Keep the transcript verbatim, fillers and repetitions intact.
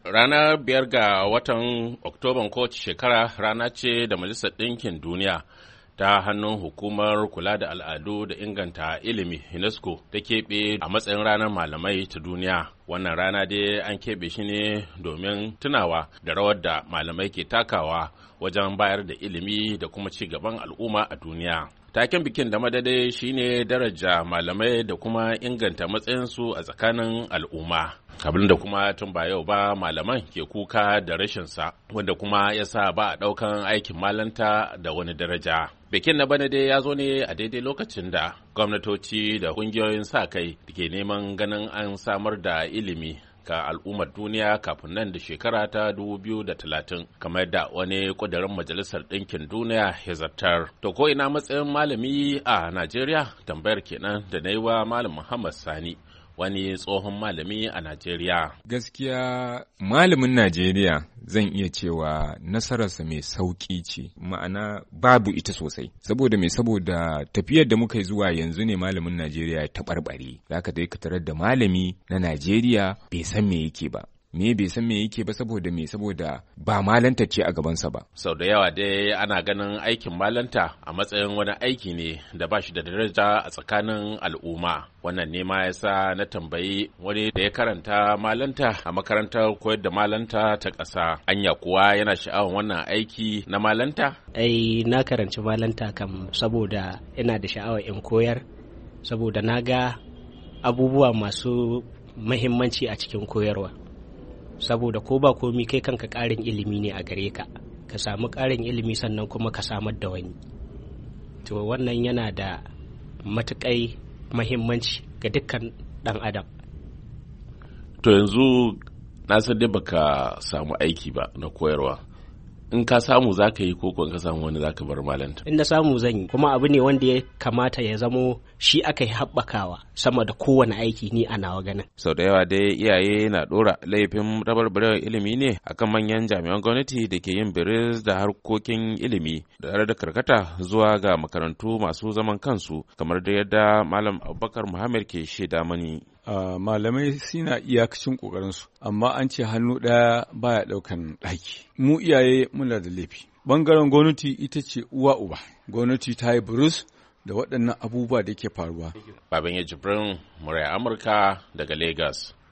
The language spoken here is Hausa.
Ranar biyar ga watan Oktoban kowace shekara rana ce da Majalisar Ɗinkin Duniya ta hannun Hukumar Kula da Al'adu da Inganta Ilimi UNESCO ta keɓe a matsayin ranar malamai ta duniya. Wannan rana dai an keɓe shi ne domin tunawa da rawar da malamai ke takawa wajen bayar da ilimi da kuma ci gaban al'umma a duniya. Taken bikin da madadai shine daraja malamai da kuma inganta matsayinsu a tsakanin al'umma. Abin da kuma tun ba yau ba malaman ke kuka da rashinsa, wanda kuma ya sa ba a ɗaukan aikin malanta da wani daraja. Bikin na bana dai ya zo ne a daidai lokacin da gwamnatoci da ƙungiyoyin sa kai da ke neman ganin an samar da ilimi ga al'ummar duniya kafin nan da shekara ta dubu biyu da talatin, kamar da wani ƙudurin Majalisar Ɗinkin Duniya ya zartar. To ko ina matsayin malami a Najeriya? Tambayar kenan da na yi wa Malam Muhammad Sani, wani tsohon malami a Najeriya. Gaskiya malamin Najeriya zan iya cewa nasararsa mai sauƙi ce, ma'ana babu ita sosai. Saboda mai saboda tafiyar da muka yi zuwa yanzu ne malamin Najeriya ya taɓarɓare. Za ka dai ka tarar da malami na Najeriya bai san me yake ba. Me bai san me yake ba saboda me saboda ba malanta ce a gabansa ba. Sau da yawa dai ana ganin aikin malanta a matsayin wani aiki ne da ba shi da daraja a tsakanin al'umma. Wannan ne ma yasa na tambayi wani da ya karanta malanta a makarantar koyar da malanta ta ƙasa. Anya kuwa yana sha'awar wannan aiki na malanta? Ai na karanci malanta kam saboda ina da sha'awar in koyar, saboda na ga abubuwa masu muhimmanci a cikin koyarwa. Saboda ko ba komi kai kanka ƙarin ilimi ne a gare ka ka samu ƙarin ilimi sannan kuma ka samar da wani, to wannan yana da matuƙai mahimmanci ga dukkan ɗan adam. To yanzu na san dai baka samu aiki ba na koyarwa, in ka samu za ka yi ko in ka samu wani za ka bar malanta? In na samu zan yi, kuma abu ne wanda ya kamata ya zamo shi aka yi haɓakawa sama da kowane aiki ni a nawa ganin. Sau da yawa dai iyaye na ɗora laifin rabarbarewar ilimi ne akan manyan jami'an gwamnati da ke yin biris da harkokin ilimi da da karkata zuwa ga makarantu masu zaman kansu, kamar da yadda Malam Abubakar Muhammad ke shaida mani. Uh, malamai suna iyakacin ƙoƙarinsu, amma an ce hannu ɗaya baya ɗaukan ɗaki. Mu iyaye muna da laifi. Ɓangaren gwamnati ita ce uwa uba. Gwamnati ta yi burus da waɗannan abubuwa da ke faruwa. Baban ya Jibrin, Murai Amurka daga Lagos.